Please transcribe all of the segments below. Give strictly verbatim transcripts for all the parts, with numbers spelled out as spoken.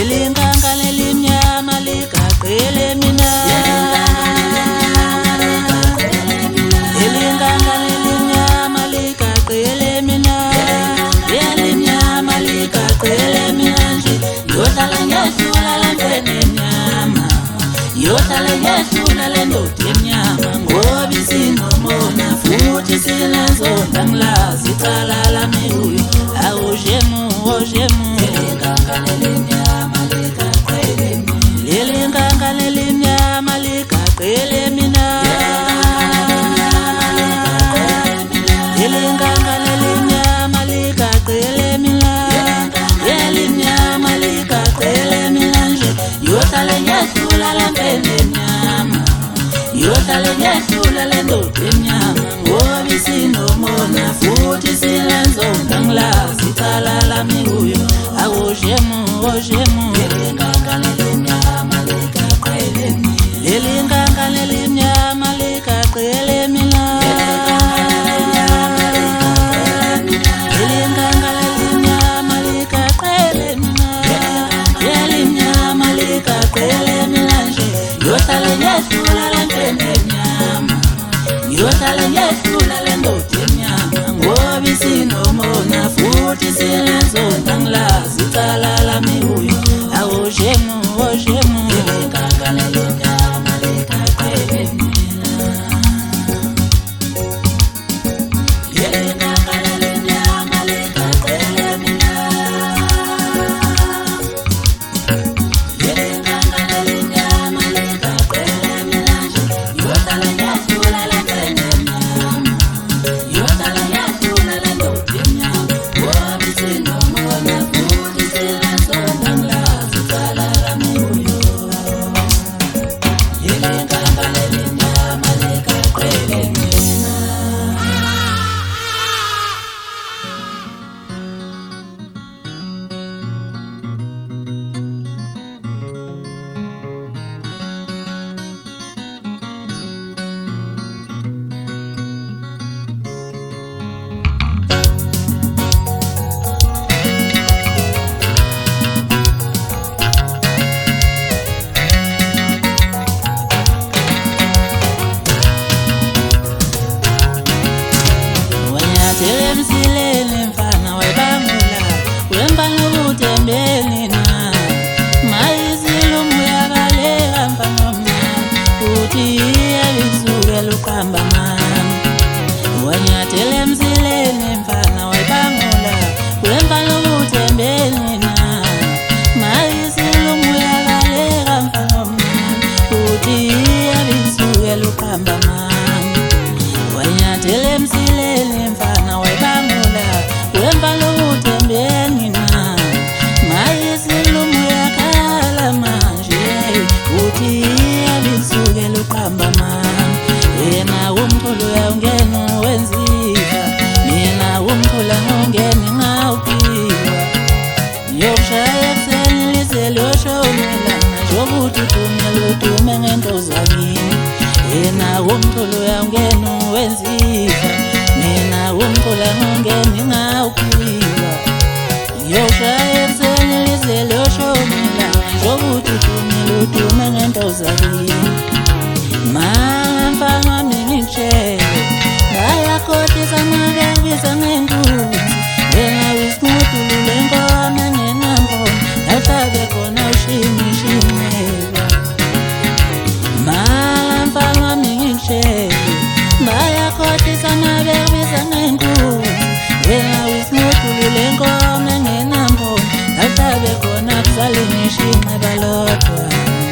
Lelinganga lelimnyama ligaqele mina Lelinganga lelimnyama ligaqele mina Lelimnyama ligaqele mina nje Yohlala ngesula lentweni emnyama Yohlala ngesula lendoda emnyama Ngoba isinomona futhi silenzonda ngilazi icala lami uyo Awujemu, ojemu Lelinganga lelimnyama ligaqele mina Lelinganga lelimnyama ligaqele mina Lelinganga lelimnyama ligaqele mina Lelimnyama ligaqele mina nje Yohlala ngesula lentweni emnyama Yohlala ngesula lendoda emnyama Ngoba isinomona futhi silenzonda ngilazi icala lami uyo Awujemu, ojemu Lelinganga lelimnyama ligaqele mina Lelinganga lelimnyama ligaqele mina Lelinganga lelimnyama ligaqele mina Lelimnyama ligaqele mina nje Yohlala ngesula lentweni emnyama Yohlala ngesula lendoda emnyama Ngoba isinomona futhi silenzonda ngilazi icala lami uyo Awujemu, ojemu Lelinganga lelimnyama ligaqele mina Lelinganga lelimnyama ligaqele mina Lelinganga lelimnyama ligaqele mina nje Yohlala ngesula lentweni emnyama Yohlala ngesula lendoda emnyama Ngoba isinomona futhi silenzonda ngilazi icala lami uyo Lelinganga lelimnyama ligaqele mina Wanyathele emsileni mfana wayibangula Wemba nokutembeni na Mayisilumu yabaleka mfana omnyama Uthi iyabisuke luqamba mama Wanyathele emsileni mfana wayibangula Wemba nokutembeni na Mayisilumu yabaleka mfana omnyama Uthi iyabisuke luqamba mama Wanyathele emsileni mfana wayibangula Wemba nokutembeni na Mayisilumu yakhala manje Uthi iyabisuke luqamba mama Yena umculo uyawungena wenzika Mina umculo ngongeni ngawuphiwa Yokushaya ekuseni lize liyoshomelana Njokuthi udume ludume ngento zakini Yena umculo uyawungena wenzika Mina umculo ngongeni ngawuphiwa Yokushaya ekuseni lize liyoshomelana Njokuthi udume ludume ngento zakini Mama mfana wami ngikutshele Ngayakhohlisa ngakebisa ngenkunzi Wena wisinqudulu lenkomo engenambono Nahlabe khona ushimi shimeka Mama mfana wami ngikutshele Ngayakhohlisa ngakebisa ngenkunzi Wena wisinqudulu lenkomo engenambono Nahlabe khona kusale ngishinqe balodwa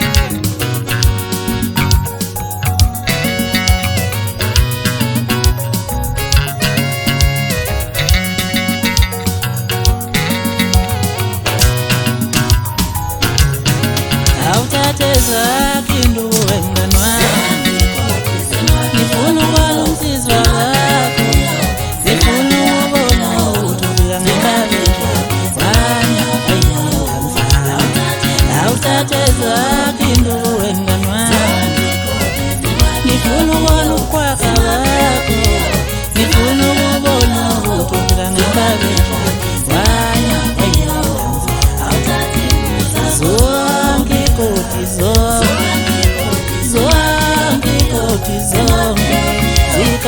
Awuthathe zakhe induwe mngani wami Ngifuna ukubona umsizwa wakho Ngifuna ukubona uthula ngenkabi Wanya ayinamfana Awuthathe zakhe induwe mngani wami Ngifuna ukubona ukwakha wakho Ngifuna ukubona uthula ngenkabi Wanya ayinamfana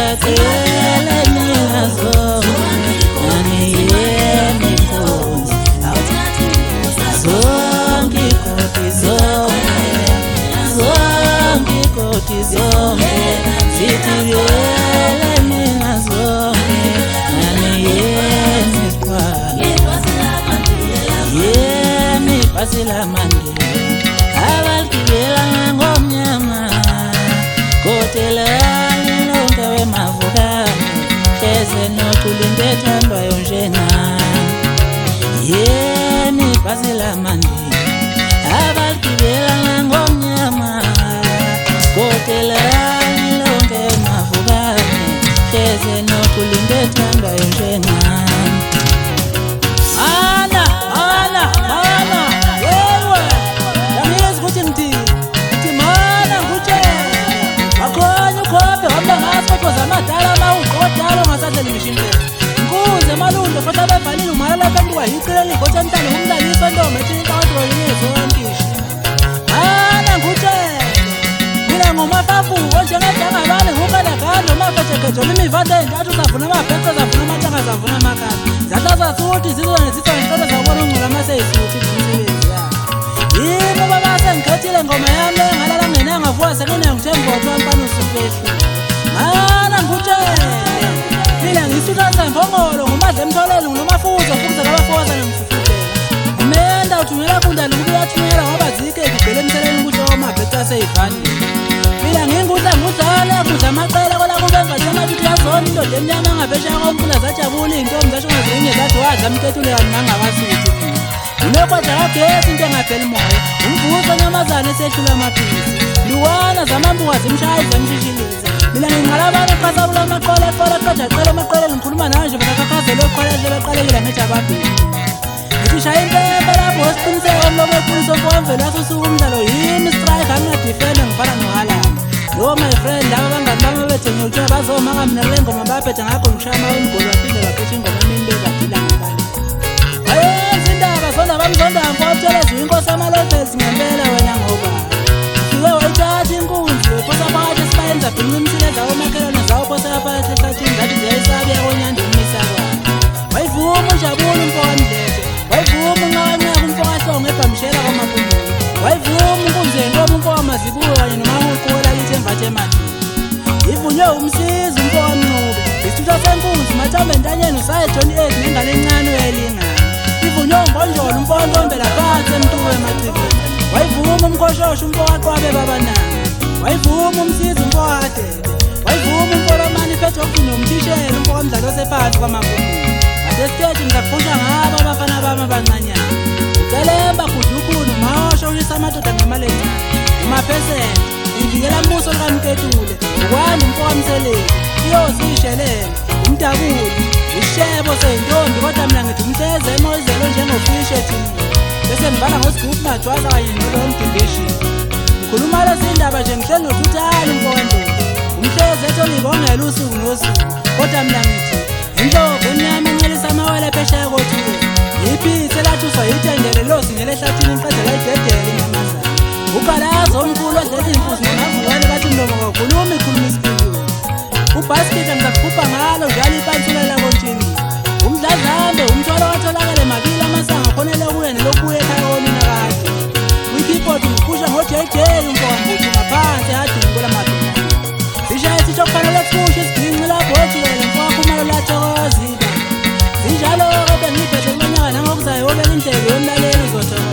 ngiyacela mina zonke aniyeni inkosi zonke ikoti zonke zonke ikoti zonke zithiyele mina zonke aniyeni isikhwama yeni ibhasi lamandela abaligibela ngomnyama kotelani lonke wemavukane hleze noculinde ethandwayo njenami yeni ibhasi lamandela abaligibela ngomnyama kotelani lonke wemavukane hleze noculinde ethandwayo njenami ana ana ana yewe yangizwa ukuthi ngithi ngithi mana ngutshela akhona ukhombe wabula ngaso kodwa amadala mawuqodala ongasadleli ngisho impela inkunzi emalundo futhi abevalile umala lapha entuka yicileli ngotsha mntana ngumlalisa ntombi ethi inkawadro yinezonkishi mana ngutshela mina ngumafafu onjengedangabane ngukalagandlo mafethekejo limivande entathu savuna amabhekse zavuna amatshanga zavuna amakati zahlaza suthi zizona nezitha ngenhlolo zabona ungcola amaseyisuthi ngumsebenzi yabo yimi ubaba sengikhethile ngoma yami engalala ngenanga vuka sekunengithembothwa mpana usufehlu mana ngutshele mina ngisuthatha mbongolo ngumadla emtholelo ngunomafuza fukuza kabafoza nengifufutela umenda uthumela kundala ukuthi uyathumela ngoba zike kugcwele emseleni ukuthi omabhekse aseyivandile mina ngingudla ngudlala kudla amaqela kola kube ngathemathi yazona indoda emnyama ngaphesheya komfula zajabula iy'ntombi zasho ngazinye zathi wadla mkethule kani ngangabasuthi unokwadla kagesi into engapheli moya umvuso nyamazane esehlula amaphilisi liwana zamambuka zimshayi zemshishiliza mina nginqalabana qasabula amaqola eqola qeda qela amaqeleni ngikhuluma nanje bakakhakhazela eqolehle beqalekile ngejababheli ngithi shaya impembe lapho wesiqiniseko mlomo eqiniso mfowamvelo asusuka umdlalo yimi strike angingadifenda ngifana nohalama lo my friend laba bangani bami bethenye utshela bazomaka mina kule ngoma baphethe ngakho ngishama umgolo waphinde baphethe ingoma emini bekadila ngabale ayenza indaba zonda bamzonda mfowamtshela ziwe inkosi amalevels ngempela wena ngoba ufike wayithatha inkunzi wephosa phakathi esibayeni zabhinqa imsile zawo emakhelwane zawo phosa phakathi ehlathini zathi ziyayisabi yakonyanda umisa kwayo wayivuma ujabula umfowamdlete wayivuma unqakanqaka umfokahlongo ebhamshela kwamapundulu wayivuma unkunzeni loba umfowamazibuko kanye nomahuquela lithi emvathe emadini ivunywe umsizi umfowamnqube isithutha senkunzi mathambe entanyeni usaye John eight nengane encane uyayilingana ivunywe umbonjolo umfowontombela phansi emtulo emachiveni wayivuma umkhoshosho umfowaqwabe babanana wayivuma umsizi umfowakadebe wayivuma umfolomani iphethe okufunye umthishela umfokamdlalo osephansi kwamapundulu ngasesiteji ngizakuphusha ngabo abafana bami abancanyana ucelemba khudukhulu mawosho ushisa amadoda ngemalenjana umaphesente ivikela mbuso likamketule ukwanda umfokamseleli iyozishelela umdabuli ishebo seyintombi kodwa mina ngithi umhleze emoyizelo njengofishe thini bese ngibala ngosigubhu madwaza kanye nolomdimbishi ngikhuluma lezindaba nje ngihleli nothuthana umfowendlovu umhleze etholibongela usuku nosuku kodwa mina ngithi indlovu emnyama encelisa amawele phesheya kothule yiphithe lathuswa yithendele losi ngelehlathini ngiqedela idedele inyamazana uqalazo omkhulu odlela iy'mpuzi ngamavukane bathi mlomo kakhuluma ikhuluma isipiliyoni ubhasikita ngizakuphupha ngalo njalo ipansulela kontshini umdladlambe umthwalo watholakale mabili amasanga khonele kuye nelokubuye ekhaya konina kade kwi-keyboard ngiphusha ngojejeyi umfowambuthi ngaphansi ehadini lamaduna sishaye sisho kufanele siphushe isiginci lapho ojikele mfowakhumalo lathokozida zinjalo-ke bengiyiphethe kulonyaka nangokuzayo obeka indlebe yomlaleli uzothokoza